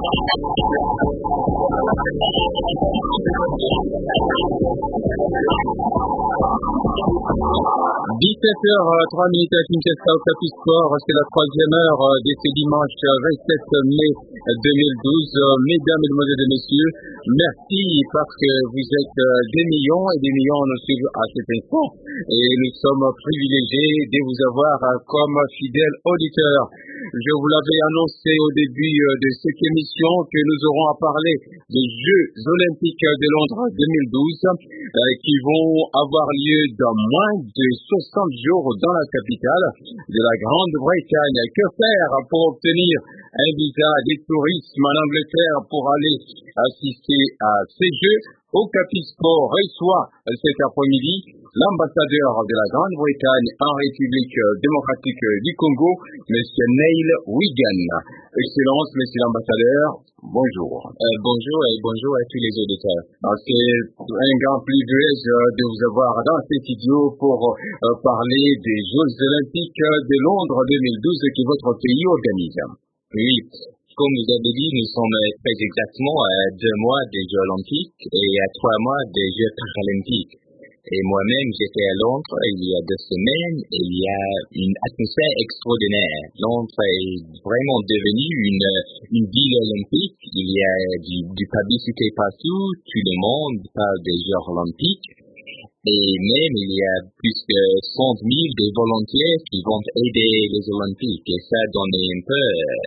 17h03 à Kinshasa au Capi Sport, c'est la troisième heure de ce dimanche 27 mai 2012. Mesdames, Mesdemoiselles et Messieurs, merci parce que vous êtes des millions et des millions nous suivent à cet instant et nous sommes privilégiés de vous avoir comme fidèles auditeurs. Je vous l'avais annoncé au début de cette émission que nous aurons à parler des Jeux Olympiques de Londres 2012 qui vont avoir lieu dans moins de 60 jours dans la capitale de la Grande-Bretagne. Que faire pour obtenir un visa de tourisme en Angleterre pour aller assister à ces Jeux? Au Capi Sport reçoit cet après-midi l'ambassadeur de la Grande-Bretagne en République démocratique du Congo, M. Neil Wigan. Excellence, Monsieur l'ambassadeur, bonjour. Bonjour et bonjour à tous les auditeurs. C'est un grand privilège de vous avoir dans ce studio pour parler des Jeux Olympiques de Londres 2012 que votre pays organise. Oui. Comme vous avez dit, nous sommes très exactement à 2 mois des Jeux Olympiques et à 3 mois des Jeux Paralympiques. Et moi-même, j'étais à Londres il y a 2 semaines et il y a une atmosphère extraordinaire. Londres est vraiment devenue une ville olympique. Il y a du publicité partout, tout le monde parle des Jeux Olympiques. Et même, il y a plus de 100 000 des volontaires qui vont aider les Olympiques. Et ça donne un peu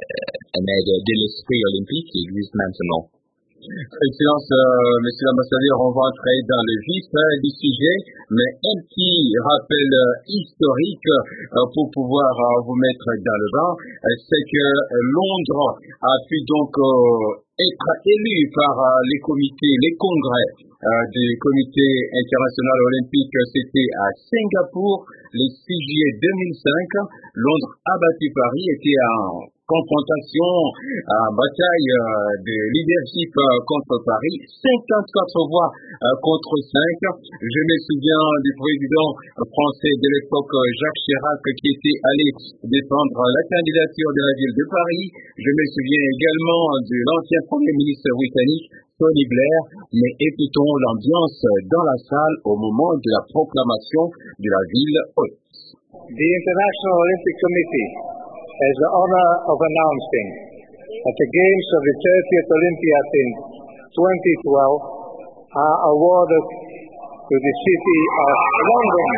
un aide de l'esprit olympique qui existe maintenant. Excellence, Monsieur l'ambassadeur, on va entrer dans le vif du sujet, mais un petit rappel historique pour pouvoir vous mettre dans le bain, c'est que Londres a pu donc être élu par les comités, les congrès du comité international olympique. C'était à Singapour le 6 juillet 2005. Londres a battu Paris, était en confrontation, bataille de leadership contre Paris, 54 voix contre 5. Je me souviens du président français de l'époque, Jacques Chirac, qui était allé défendre la candidature de la ville de Paris. Je me souviens également de l'ancien premier ministre britannique, Tony Blair. Mais écoutons l'ambiance dans la salle au moment de la proclamation de la ville haute. The International Olympic Committee has the honor of announcing that the Games of the 30th Olympiad in 2012 are awarded to the city of London.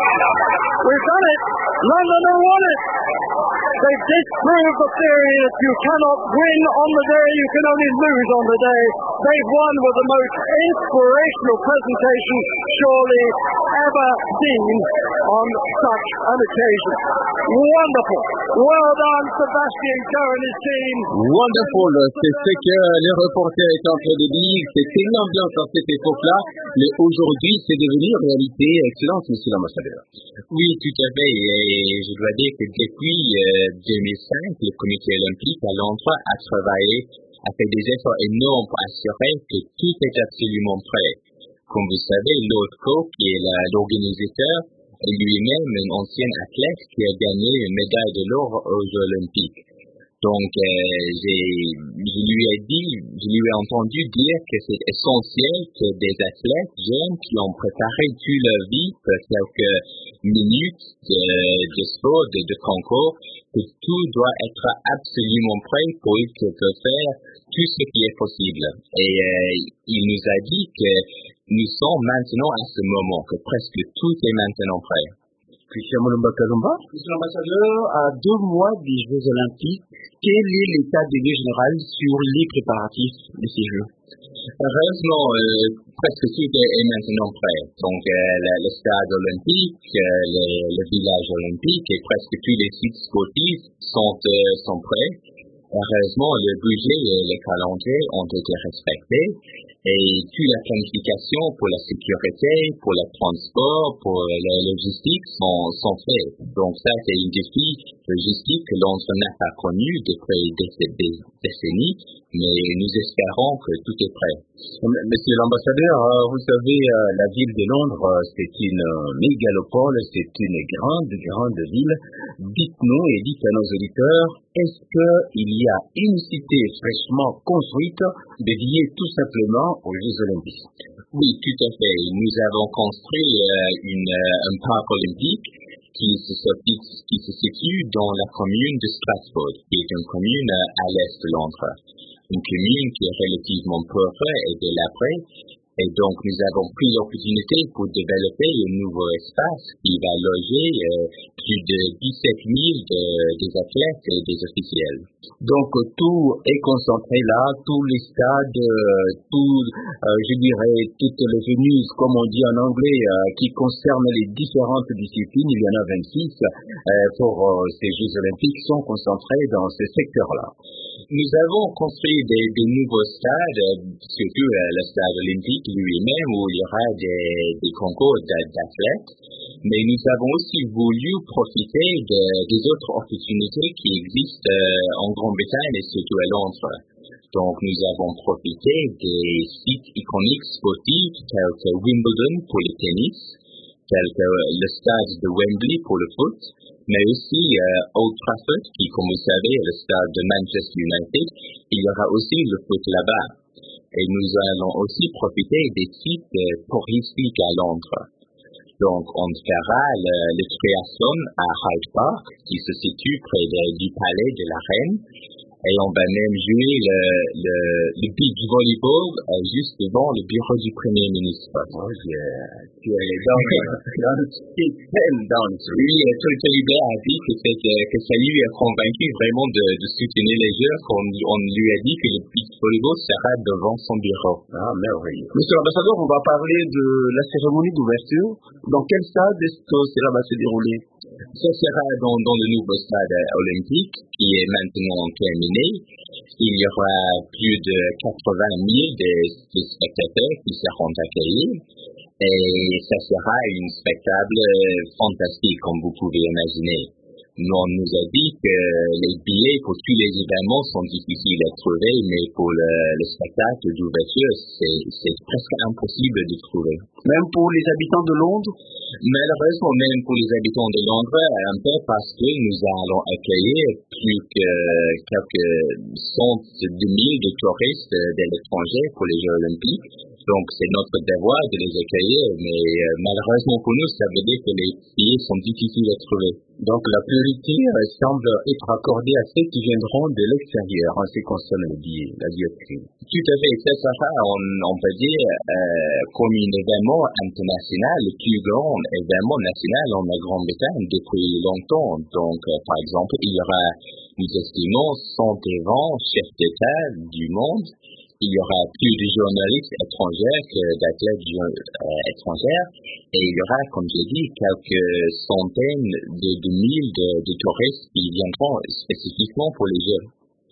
We've done it! London have won it! They disproved the theory that you cannot win on the day, you can only lose on the day. They've won with the most inspirational presentation surely ever seen on such an occasion. Wonderful! Well done, Sebastian Coe and his team. Wonderful! C'est ce que les reporters étaient en train de dire. C'était une ambiance à cette époque-là, mais aujourd'hui, c'est devenu réalité. Excellence, Monsieur l'ambassadeur. Oui, tout à fait. Et je dois dire que depuis 2005, le comité olympique à Londres a fait des efforts énormes pour assurer que tout est absolument prêt. Comme vous savez, Lord Coe, qui est l'organisateur, est lui-même un ancien athlète qui a gagné une médaille de l'or aux Jeux olympiques. Donc, je lui ai entendu dire que c'est essentiel que des athlètes jeunes qui ont préparé toute leur vie pour quelques minutes de sport, de concours, que tout doit être absolument prêt pour eux qu'ils peuvent faire tout ce qui est possible. Et il nous a dit que nous sommes maintenant à ce moment, que presque tout est maintenant prêt. Monsieur l'ambassadeur, à 2 mois des Jeux Olympiques, quel est l'état des lieux général sur les préparatifs de ces Jeux? Heureusement, presque tout est maintenant prêt. Donc, le stade olympique, le village olympique et presque tous les sites sportifs sont prêts. Heureusement, le budget et le calendrier ont été respectés. Et toute la planification pour la sécurité, pour le transport, pour la logistique sont faits. Donc ça, c'est un défi logistique que l'on n'a pas connu depuis des décennies, mais nous espérons que tout est prêt. Monsieur l'ambassadeur, vous savez, la ville de Londres, c'est une mégalopole, c'est une grande ville. Dites-nous et dites à nos auditeurs, est-ce qu'il y a une cité fraîchement construite dédiée tout simplement aux Jeux Olympiques? Oui, tout à fait. Nous avons construit un parc olympique qui se situe dans la commune de Strasbourg, qui est une commune à l'est de Londres. Une commune qui est relativement pauvre et délabrée. Et donc, nous avons pris l'opportunité pour développer un nouveau espace qui va loger plus de 17 000 des athlètes et des officiels. Donc, tout est concentré là, tous les stades, je dirais, toutes les venues, comme on dit en anglais, qui concernent les différentes disciplines, il y en a 26, pour ces Jeux Olympiques, sont concentrés dans ce secteur-là. Nous avons construit des nouveaux stades, surtout le stade olympique lui-même, où il y aura des concours d'athlètes. Mais nous avons aussi voulu profiter des autres opportunités qui existent en Grande-Bretagne et surtout à Londres. Donc, nous avons profité des sites iconiques sportifs tels que Wimbledon pour le tennis, tels que le stade de Wembley pour le foot, mais aussi Old Trafford, qui, comme vous savez, est le stade de Manchester United. Il y aura aussi le foot là-bas. Et nous allons aussi profiter des sites touristiques à Londres. Donc, on fera le triathlon à Hyde Park, qui se situe près du palais de la Reine. Et on va même jouer le beach volleyball juste devant le bureau du Premier ministre. Oh, tu es dans le système, Oui, Tolibert a dit que ça lui a convaincu vraiment de soutenir les Jeux. On lui a dit que le beach volleyball sera devant son bureau. Ah, merveilleux. Monsieur l'ambassadeur, on va parler de la cérémonie d'ouverture. Dans quel stade est-ce que cela va se dérouler? Ça sera dans le nouveau stade olympique qui est maintenant terminé. Il y aura plus de 80 000 des spectateurs qui seront accueillis. Et ça sera un spectacle fantastique, comme vous pouvez imaginer. On nous a dit que les billets pour tous les événements sont difficiles à trouver, mais pour le spectacle d'ouverture, c'est presque impossible de trouver. Même pour les habitants de Londres? Malheureusement, même pour les habitants de Londres, un peu parce que nous allons accueillir plus que quelques centaines de milliers de touristes de l'étranger pour les Jeux Olympiques. Donc, c'est notre devoir de les accueillir, mais malheureusement pour nous, ça veut dire que les billets sont difficiles à trouver. Donc, la priorité semble être accordée à ceux qui viendront de l'extérieur en ce qui concerne les billets, la billetterie. Tout à fait. Ça sera, on peut dire, comme un événement international, le plus grand événement national en Grande-Bretagne depuis longtemps. Donc, par exemple, il y aura, nous estimons, 120 chefs d'État du monde. Il y aura plus de journalistes étrangers que d'athlètes étrangers. Et il y aura, comme j'ai dit, quelques centaines de mille de touristes qui viendront spécifiquement pour les Jeux.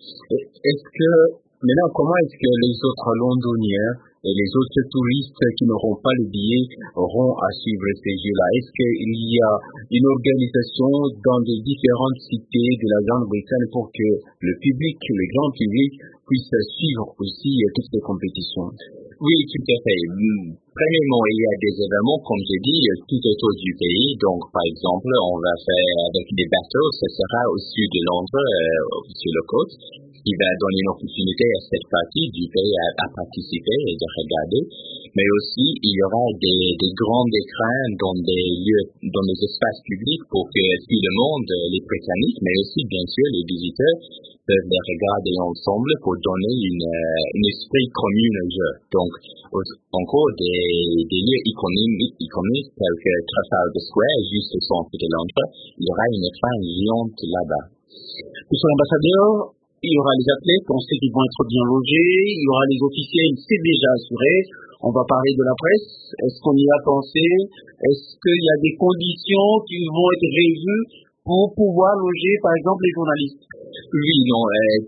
Maintenant, comment est-ce que les autres Londoniens et les autres touristes qui n'auront pas le billet auront à suivre ces Jeux-là? Est-ce qu'il y a une organisation dans les différentes cités de la Grande-Bretagne pour que le public, le grand public, puisse suivre aussi toutes ces compétitions? Oui, tout à fait. Premièrement, il y a des événements, comme j'ai dit, tout autour du pays. Donc, par exemple, on va faire avec des bateaux, ce sera au sud de Londres, sur la côte, qui va donner une opportunité à cette partie du pays à participer et de regarder. Mais aussi, il y aura des grands écrans dans des lieux, dans des espaces publics pour que tout le monde, les Britanniques, mais aussi, bien sûr, les visiteurs, peuvent les regarder ensemble pour donner un esprit commun au jeu. Donc, encore des lieux iconiques tels que Trafalgar Square, juste au centre de Londres, il y aura une écran géante là-bas. Monsieur l'ambassadeur, il y aura les athlètes, on sait qu'ils vont être bien logés, il y aura les officiels, c'est déjà assuré. On va parler de la presse. Est-ce qu'on y a pensé? Est-ce qu'il y a des conditions qui vont être réunies pour pouvoir loger, par exemple, les journalistes? Oui, non,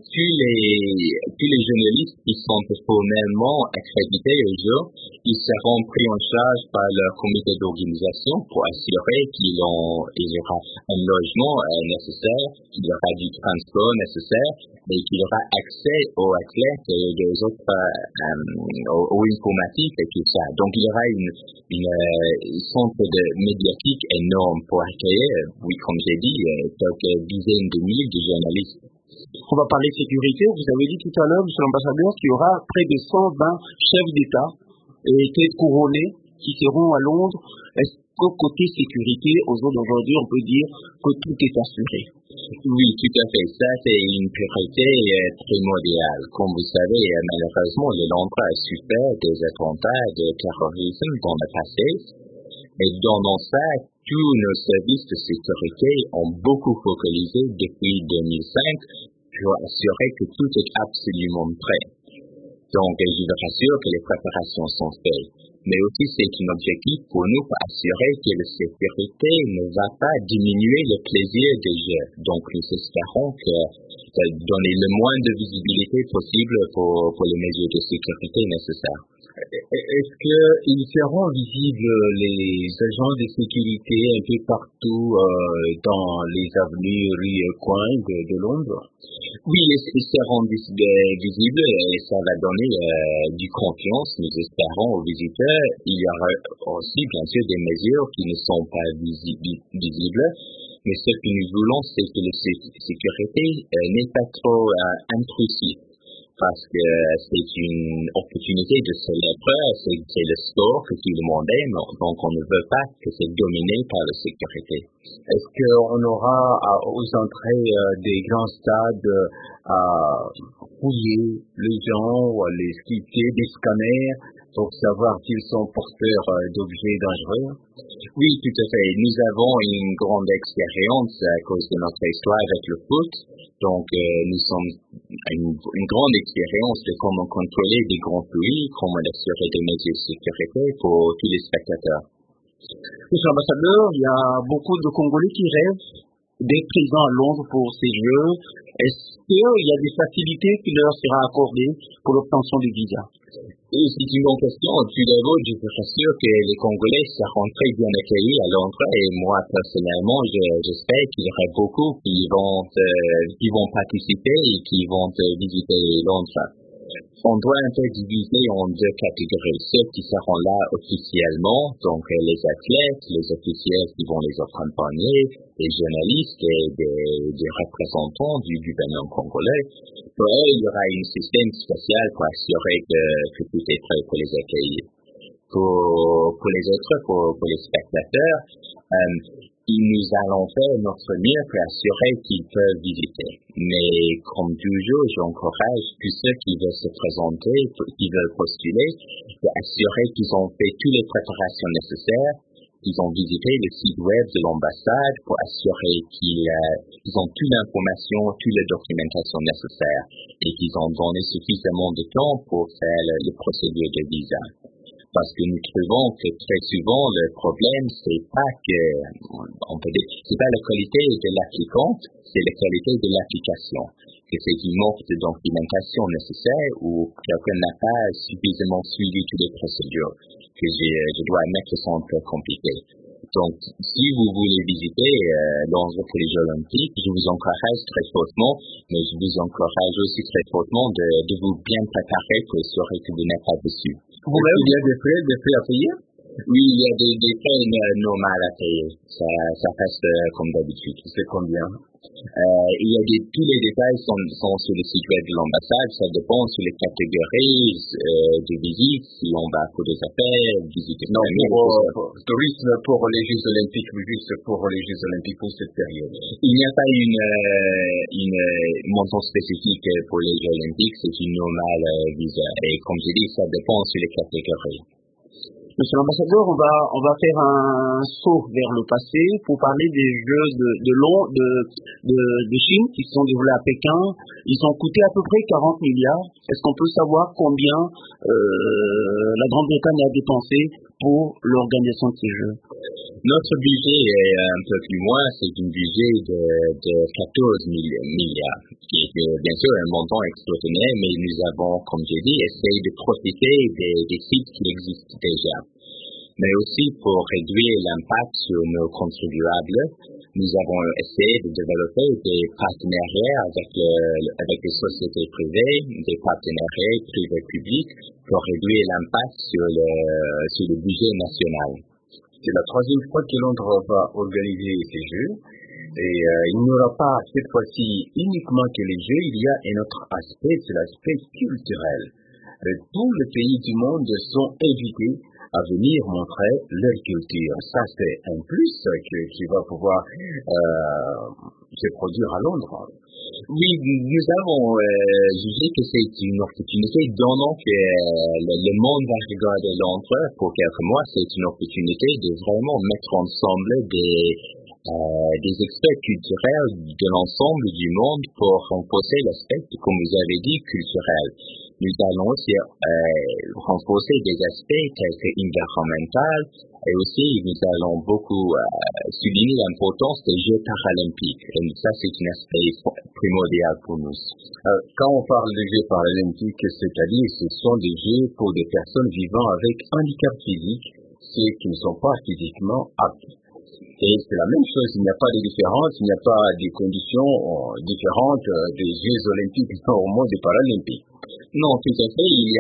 tous les journalistes qui sont formellement accrédités au jeu, ils seront pris en charge par leur comité d'organisation pour assurer qu'il y aura un logement nécessaire, qu'il y aura du transport nécessaire et qu'il y aura accès aux athlètes et aux autres, aux informatiques et tout ça. Donc, il y aura une centre de médiatique énorme pour accueillir, oui, comme j'ai dit, quelques dizaines de milliers de journalistes. On va parler de sécurité. Vous avez dit tout à l'heure, monsieur l'ambassadeur, qu'il y aura près de 120 chefs d'État et têtes couronnées qui seront à Londres. Est-ce qu'au côté sécurité, au jour d'aujourd'hui, on peut dire que tout est assuré? Oui, tout à fait. Ça, c'est une priorité primordiale. Comme vous savez, malheureusement, le Londres a souffert des attentats de terrorisme dans le passé. Et dans ça, tous nos services de sécurité ont beaucoup focalisé depuis 2005 pour assurer que tout est absolument prêt. Donc, je vous rassure que les préparations sont faites. Mais aussi, c'est un objectif pour nous pour assurer que la sécurité ne va pas diminuer le plaisir des jeux. Donc, nous espérons que donner le moins de visibilité possible pour les mesures de sécurité nécessaires. Est-ce qu'ils seront visibles, les agents de sécurité, un peu partout dans les avenues, rues et coins de Londres? Oui, ils seront visibles et ça va donner du confiance, nous espérons, aux visiteurs. Il y aura aussi, bien sûr, des mesures qui ne sont pas visibles. Mais ce que nous voulons, c'est que la sécurité n'est pas trop intrusive. Parce que c'est une opportunité de célébrer, c'est le sport que tout le monde aime, donc on ne veut pas que c'est dominé par la sécurité. Est-ce qu'on aura aux entrées des grands stades à fouiller les gens ou à les sculpter, des scanners pour savoir s'ils sont porteurs d'objets dangereux? Oui, tout à fait. Nous avons une grande expérience à cause de notre histoire avec le foot. Donc, nous sommes une grande expérience de comment contrôler des grands pays, comment assurer des mesures de sécurité pour tous les spectateurs. Monsieur l'ambassadeur, il y a beaucoup de Congolais qui rêvent d'être présents à Londres pour ces Jeux. Est-ce qu'il y a des facilités qui leur sera accordées pour l'obtention du visa? Et c'est une bonne question. Tout d'abord, je vous rassure que les Congolais seront très bien accueillis à Londres et moi, personnellement, j'espère qu'il y aura beaucoup qui vont participer et qui vont visiter Londres. On doit un peu diviser en deux catégories. Ceux qui seront là officiellement, donc les athlètes, les officiels qui vont les accompagner, les journalistes et des représentants du gouvernement congolais. Pour eux, il y aura un système spécial pour assurer que tout est prêt pour les accueillir. Pour les autres, pour les spectateurs, nous allons faire notre mieux pour assurer qu'ils peuvent visiter. Mais comme toujours, j'encourage tous ceux qui veulent se présenter, qui veulent postuler, d'assurer qu'ils ont fait toutes les préparations nécessaires, qu'ils ont visité le site web de l'ambassade pour assurer qu'ils ont toute l'information, toute la documentation nécessaire et qu'ils ont donné suffisamment de temps pour faire les procédures de visa. Parce que nous trouvons que très souvent, le problème, c'est pas c'est pas la qualité de l'applicante, c'est la qualité de l'application. Que c'est une manque de documentation nécessaire ou quelqu'un n'a pas suffisamment suivi toutes les procédures. Que je dois admettre que c'est un peu compliqué. Donc, si vous voulez visiter Londres pour les Jeux Olympiques, je vous encourage très fortement, mais je vous encourage aussi très fortement de vous bien préparer pour assurer que vous n'êtes pas déçu. Vous-même, il y a des frais à payer? Oui, il y a des frais normaux à payer. Ça reste comme d'habitude. C'est combien? Il y a tous les détails sont sur le site web de l'ambassade. Ça dépend sur les catégories de visite, si on va pour des affaires, visiter. Non, pour tourisme pour les Jeux Olympiques, ou juste pour les Jeux Olympiques pour cette période. Il n'y a pas une montant spécifique pour les Jeux Olympiques, c'est une normale visa. Et comme je dis, ça dépend sur les catégories. Monsieur l'ambassadeur, on va faire un saut vers le passé pour parler des Jeux de Chine qui se sont déroulés à Pékin. Ils ont coûté à peu près 40 milliards. Est-ce qu'on peut savoir combien la Grande-Bretagne a dépensé pour l'organisation de ces Jeux? Notre budget est un peu plus moins, c'est un budget de 14 milliards, qui est bien sûr un montant extraordinaire, mais nous avons, comme j'ai dit, essayé de profiter des sites qui existent déjà. Mais aussi pour réduire l'impact sur nos contribuables, nous avons essayé de développer des partenariats avec des sociétés privées, des partenariats privés-publics pour réduire l'impact sur le budget national. C'est la troisième fois que Londres va organiser ces Jeux. Et il n'y aura pas cette fois-ci uniquement que les jeux, il y a un autre aspect, c'est l'aspect culturel. Tous les pays du monde sont invités à venir montrer leur culture. Ça, c'est un plus qui va pouvoir se produire à Londres. Oui, nous avons jugé que c'est une opportunité, donnant que le monde va regarder Londres pour quelques mois, c'est une opportunité de vraiment mettre ensemble des experts culturels de l'ensemble du monde pour renforcer l'aspect, comme vous avez dit, culturel. Nous allons aussi renforcer des aspects tels que environnemental et aussi nous allons beaucoup souligner l'importance des Jeux paralympiques. Et ça, c'est un aspect primordial pour nous. Quand on parle des Jeux paralympiques, c'est-à-dire ce sont des Jeux pour des personnes vivant avec handicap physique, ceux qui ne sont pas physiquement aptes. Et c'est la même chose, il n'y a pas de différence, il n'y a pas de conditions différentes des Jeux olympiques normaux des paralympiques. Non, tout à fait. Il y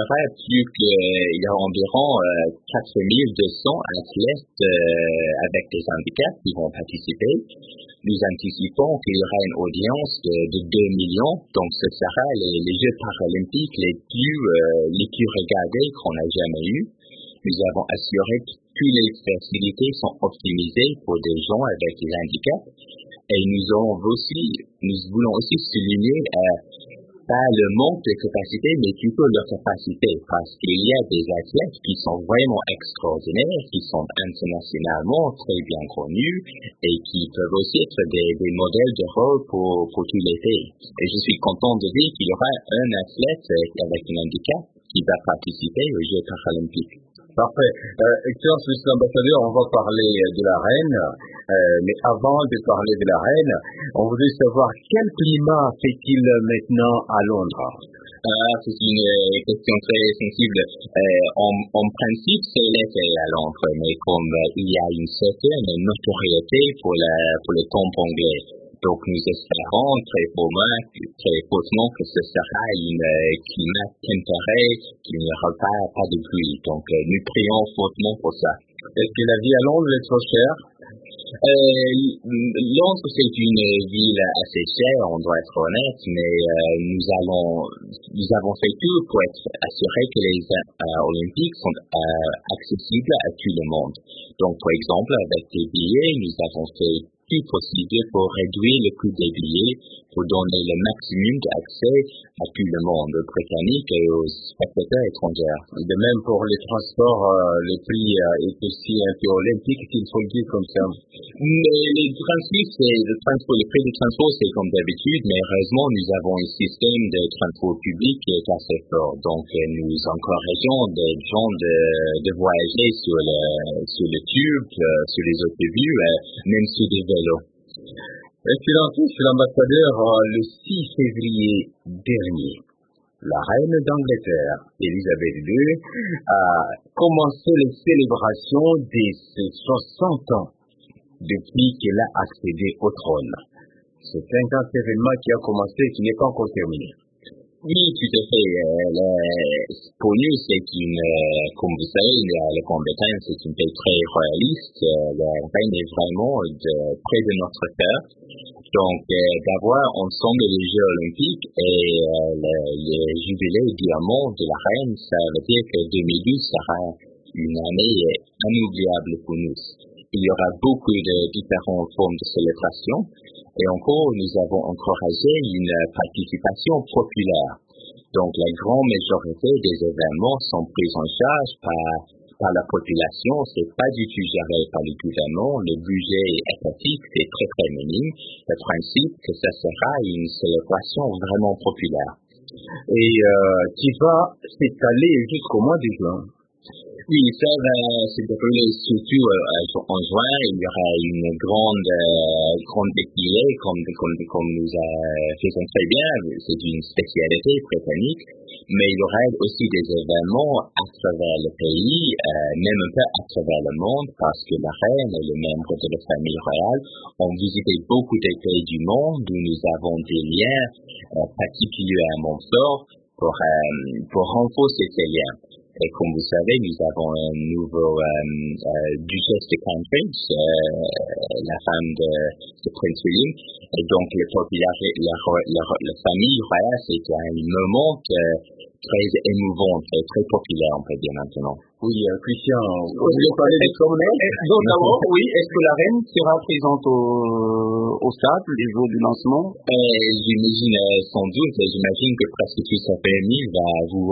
a environ 4200 athlètes avec des handicaps qui vont participer. Nous anticipons qu'il y aura une audience de 2 millions, donc ce sera les Jeux paralympiques les plus regardés qu'on a jamais eu. Nous avons assuré que toutes les facilités sont optimisées pour des gens avec des handicaps. Et nous voulons aussi souligner pas le manque de capacité, mais plutôt leur capacité, parce qu'il y a des athlètes qui sont vraiment extraordinaires, qui sont internationalement très bien connus et qui peuvent aussi être des modèles de rôle pour tout l'été. Et je suis content de dire qu'il y aura un athlète avec un handicap qui va participer aux Jeux paralympiques. Parfait. Excellence, monsieur l'ambassadeur, on va parler de la reine, mais avant de parler de la reine, on voudrait savoir quel climat fait-il maintenant à Londres? C'est une question très sensible. En principe, c'est l'été à Londres, mais comme il y a une certaine notoriété pour le temps anglais. Donc, nous espérons très fortement que ce sera un climat tempéré, qu'il n'y aura pas de pluie. Donc, nous prions fortement pour ça. Est-ce que la vie à Londres est trop chère? Londres, c'est une ville assez chère, on doit être honnête, mais nous avons fait tout pour être assurés que les Olympiques sont accessibles à tout le monde. Donc, par exemple, avec des billets, nous avons fait tout possible pour réduire le coût des billets, pour donner le maximum d'accès à tout le monde, aux Britanniques et aux spectateurs étrangers. De même pour les transports, le prix est aussi un peu olympique, s'il faut le dire comme ça. Mais le prix du transport, c'est comme d'habitude, mais heureusement, nous avons un système de transport public qui est assez fort. Donc, nous encourageons des gens de voyager sur le tube, sur les autobus, même sur des vélos. Excellent, monsieur l'ambassadeur, le 6 février dernier, la reine d'Angleterre, Elisabeth II, a commencé les célébrations de ses 60 ans depuis qu'elle a accédé au trône. C'est un grand événement qui a commencé et qui n'est pas encore terminé. Oui, tout à fait. Pour nous, comme vous savez, la Grande-Bretagne, c'est un pays très royaliste. La reine est vraiment près de notre cœur. Donc, d'avoir ensemble les Jeux olympiques et le jubilé diamant de la reine, ça veut dire que 2012 sera une année inoubliable pour nous. Il y aura beaucoup de différentes formes de célébration. Et encore, nous avons encouragé une participation populaire. Donc, la grande majorité des événements sont pris en charge par la population. C'est pas du tout géré par le gouvernement. Le budget étatique, c'est très, très minime. Le principe que ça sera une célébration vraiment populaire. Et qui va s'étaler jusqu'au mois de juin. Oui, ça va se dérouler surtout en juin. Il y aura une grande défilé, comme nous faisons très bien. C'est une spécialité britannique. Mais il y aura aussi des événements à travers le pays, même un peu à travers le monde, parce que la reine et les membres de la famille royale ont visité beaucoup de pays du monde où nous avons des liens particulièrement forts pour renforcer ces liens. Et comme vous savez, nous avons un nouveau duchesse de Cambridge, la femme de Prince William. Et donc, la famille royale, c'est un moment très émouvant et très populaire, on peut dire maintenant. Oui, Christian, vous voulez parler des promenades? Donc d'abord, oui, est-ce que la reine sera présente au stade les jours du lancement? J'imagine, sans doute, j'imagine que presque toute sa famille va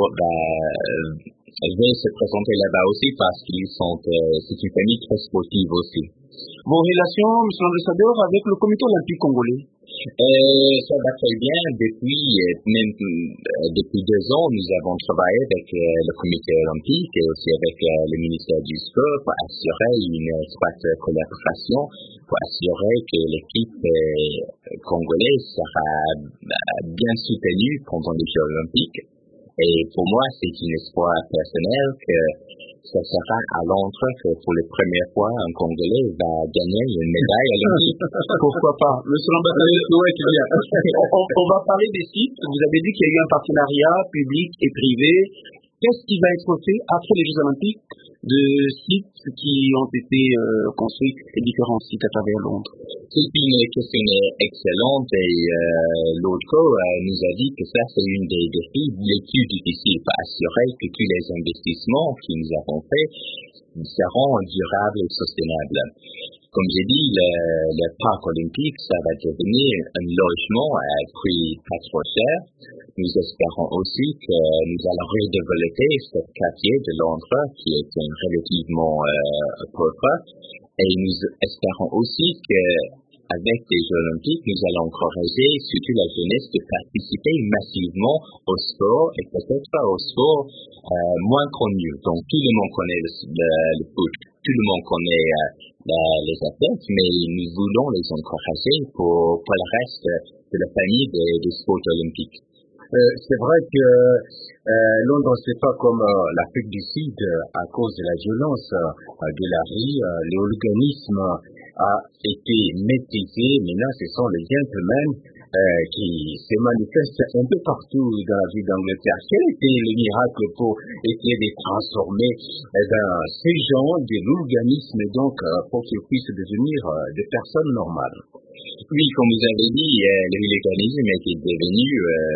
se présenter là-bas aussi parce c'est une famille très sportive aussi. Vos relations, monsieur l'ambassadeur, avec le comité olympique congolais? Ça va très bien. Depuis 2 ans, nous avons travaillé avec le comité olympique et aussi avec le ministère du sport pour assurer une étroite collaboration, pour assurer que l'équipe congolaise sera bien soutenue pendant les Jeux olympiques. Et pour moi, c'est un espoir personnel que ça sera à Londres que pour la première fois un Congolais va gagner une médaille olympique. Pourquoi pas? Monsieur l'ambassadeur, on va parler des sites. Vous avez dit qu'il y a eu un partenariat public et privé. Qu'est-ce qui va être fait après les Jeux olympiques de sites qui ont été construits, et différents sites à travers Londres? C'est une question excellente et l'autre nous a dit que ça c'est une des défis les plus difficiles pour assurer que tous les investissements que nous avons faits seront durables et sustainables. Comme j'ai dit, le parc olympique, ça va devenir un logement à prix pas trop cher. Nous espérons aussi que nous allons redévelopper ce quartier de Londres qui est relativement pauvre. Et nous espérons aussi que avec les Jeux olympiques, nous allons encourager surtout la jeunesse de participer massivement au sport et peut-être au sport moins connu. Donc tout le monde connaît le foot, tout le monde connaît les athlètes, mais nous voulons les encourager pour le reste de la famille des sports olympiques. C'est vrai que Londres, c'est pas comme l'Afrique du Sud à cause de la violence de la rue, le hooliganisme a été maîtrisé. Maintenant, ce sont les gentlemen qui se manifestent un peu partout dans la ville d'Angleterre. Quel était le miracle pour essayer de transformer ces gens de l'hooliganisme donc pour qu'ils puissent devenir des personnes normales? Oui, comme vous avez dit, le hooliganisme est devenu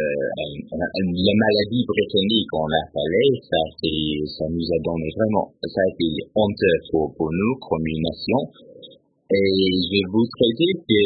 la maladie britannique, on l'a appelé. Ça nous a donné vraiment, ça a été honteux pour nous comme une nation. Et je voudrais dire que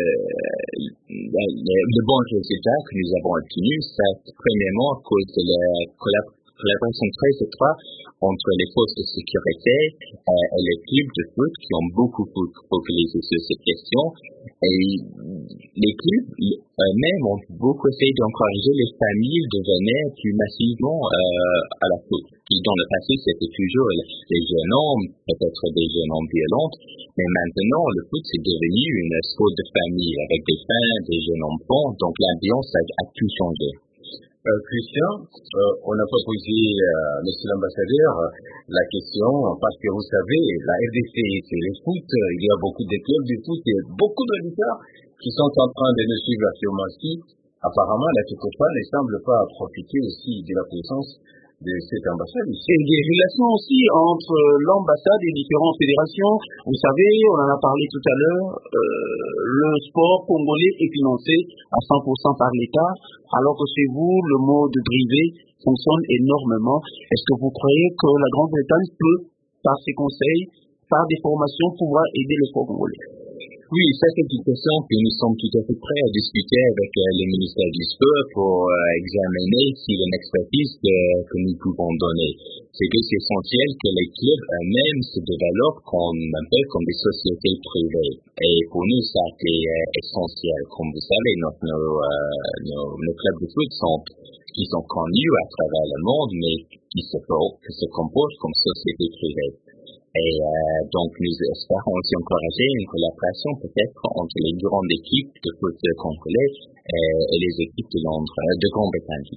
le bon résultat que nous avons obtenu, c'est premièrement à cause de la collaboration très étroite entre les forces de sécurité et les clubs de foot qui ont beaucoup focalisé sur cette question. Et les clubs eux-mêmes ont beaucoup essayé d'encourager les familles de venir plus massivement à la foot. Qui dans le passé, c'était toujours les jeunes hommes, peut-être des jeunes hommes violents, mais maintenant, le foot, c'est devenu une sport de famille avec des femmes, des jeunes enfants, donc l'ambiance a tout changé. Christian, on n'a pas posé, monsieur l'ambassadeur, la question, parce que vous savez, la RDC, c'est le foot, il y a beaucoup de clubs de foot et beaucoup d'auditeurs qui sont en train de nous suivre actuellement-ci. Apparemment, la FECOFA ne semble pas profiter aussi de la présence de cette ambassade. Et des relations aussi entre l'ambassade et différentes fédérations. Vous savez, on en a parlé tout à l'heure, le sport congolais est financé à 100% par l'État, alors que chez vous, le mode privé fonctionne énormément. Est-ce que vous croyez que la Grande-Bretagne peut, par ses conseils, par des formations, pouvoir aider le sport congolais? Oui, ça c'est une question que nous sommes tout à fait prêts à discuter avec le ministère du Sport pour examiner si l'expertise que nous pouvons donner. C'est que c'est essentiel que les clubs eux-mêmes se développent un peu comme des sociétés privées. Et pour nous, ça c'est essentiel. Comme vous savez, nos clubs de foot qui sont connus à travers le monde, mais qui se comportent comme sociétés privées. Et donc, nous espérons aussi encourager une collaboration peut-être entre les grandes équipes de foot congolais et les équipes de Londres, de Grande-Bretagne plutôt.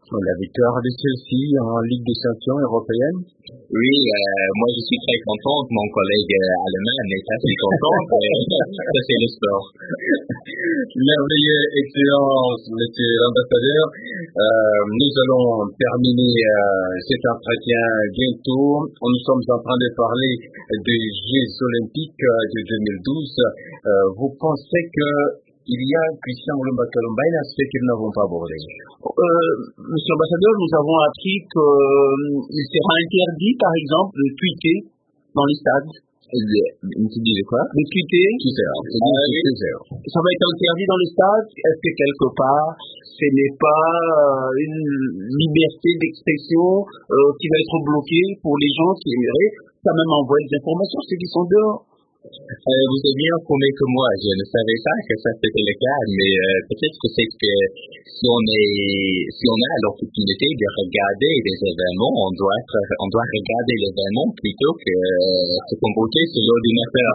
La victoire de Chelsea en Ligue des Champions européenne. Oui, moi je suis très contente, mon collègue allemand n'est pas si content, ça c'est le sport. Merveilleux, excellence, monsieur l'ambassadeur. Nous allons terminer cet entretien bientôt. Nous sommes en train de parler des Jeux olympiques de 2012. Vous pensez que il y a, Christian Mulumba Kalumba, un aspect que nous n'avons pas abordé? Monsieur l'ambassadeur, nous avons appris qu'il sera interdit, par exemple, de tweeter dans les stades. Tu dis quoi? De tweeter. Ça va être interdit dans les stades. Est-ce que quelque part, ce n'est pas une liberté d'expression qui va être bloquée pour les gens qui aimeraient quand même envoyer des informations, ceux qui sont dehors? Vous êtes bien informé que moi, je ne savais pas que ça c'était le cas, mais peut-être que c'est que si on a l'opportunité de regarder des événements, on doit regarder l'événement plutôt que se comporter sur l'ordinateur.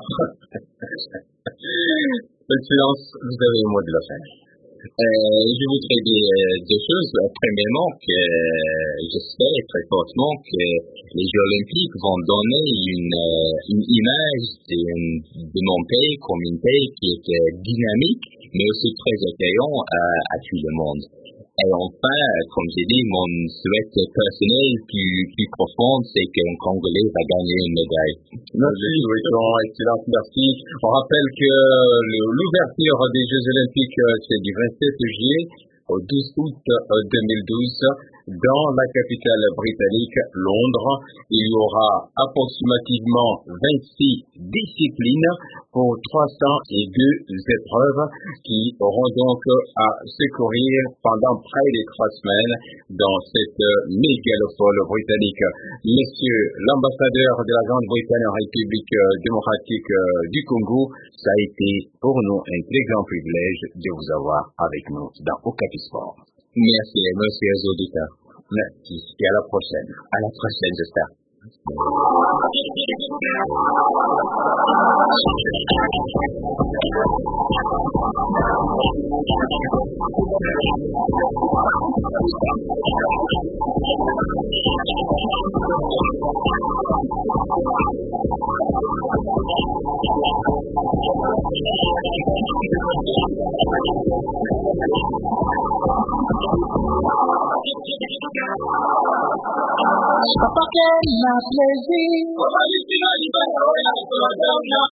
Excellence, vous avez le mot de la fin. Je voudrais dire deux choses. Premièrement, que j'espère très fortement que les Jeux olympiques vont donner une image de mon pays comme un pays qui est dynamique, mais aussi très accueillant à tout le monde. Et enfin, comme j'ai dit, mon souhait personnel plus profond, c'est qu'un Congolais va gagner une médaille. Merci, excellent, merci. On rappelle que l'ouverture des Jeux olympiques, c'est du 27 juillet au 12 août 2012 dans la capitale britannique, Londres. Il y aura approximativement 26 disciplines pour 302 épreuves qui auront donc à se courir pendant près de 3 semaines dans cette mégalopole britannique. Monsieur l'ambassadeur de la Grande-Bretagne en République démocratique du Congo, ça a été pour nous un très grand privilège de vous avoir avec nous dans Okapi Sport. Merci, merci aux auditeurs. Merci et à la prochaine. À la prochaine, j'espère. Papa, quel plaisir.